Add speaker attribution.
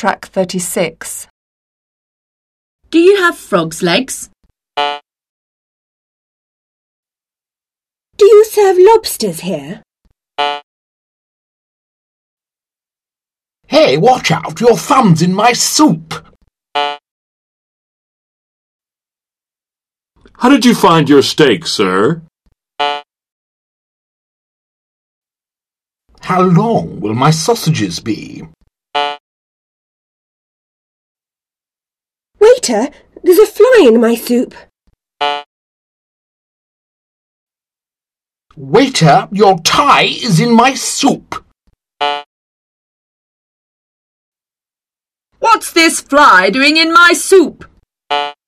Speaker 1: Track 36.
Speaker 2: Do you have frog's legs?
Speaker 3: Do you serve lobsters here?
Speaker 4: Hey, watch out! Your thumb's in my soup!
Speaker 5: How did you find your steak, sir?
Speaker 4: How long will my sausages be?
Speaker 3: Waiter, there's a fly in my soup.
Speaker 4: Waiter, your tie is in my soup!
Speaker 2: What's this fly doing in my soup?